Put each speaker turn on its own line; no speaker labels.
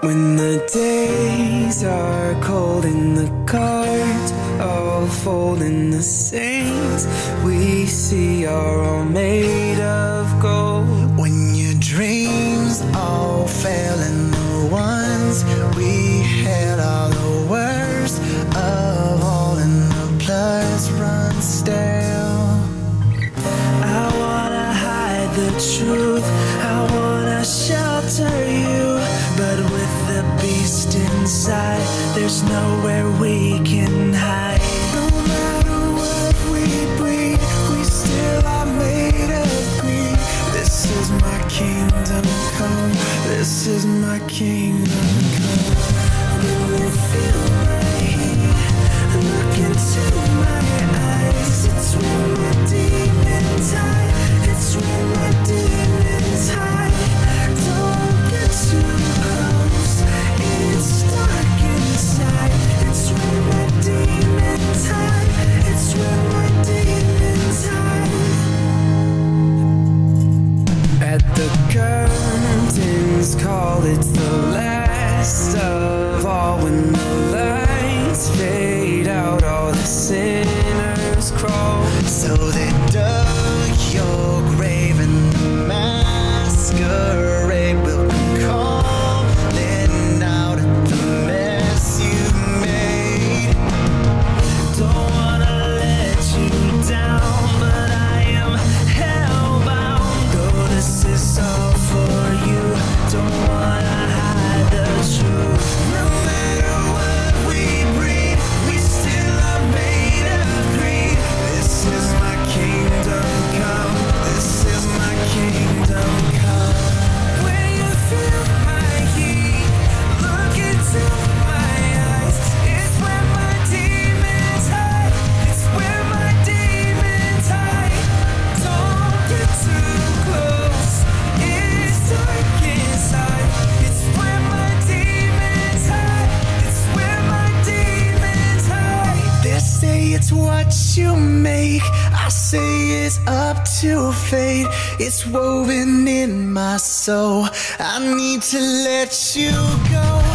When the days are cold and the cards all fold in the saints we see are all made of gold.
When your dreams all fail and the ones we had are the worst of all and the blood's run stale.
I wanna hide the truth, I wanna shelter you, but with the beast inside, there's nowhere we can hide. No matter what we breed, we still are made of greed. This is my kingdom come, this is my kingdom come. When you feel my heat, look into my eyes. It's when my demons hide, it's when my demons hide. Don't get too close, it's dark inside. It's when my demons hide, it's when my demons hide. At the curtains call, it's the last of all. When the lights fade out, all the sinners crawl.
So they dug your grave and the masquerade will come calling out at the mess you made.
Don't wanna let you down, but I am hellbound. Go, this is all for you. Don't wanna hide the truth. No matter what we breed, we still are made of greed. This is my kingdom come, this is my kingdom come. When you feel my heat, look into my eyes. It's where my demons hide, it's where my demons hide. Don't get too close, it's dark inside. It's where my demons hide, it's where my demons hide.
They say it's what you make, I say it's up to fate. It's woven in my soul, I need to let you go.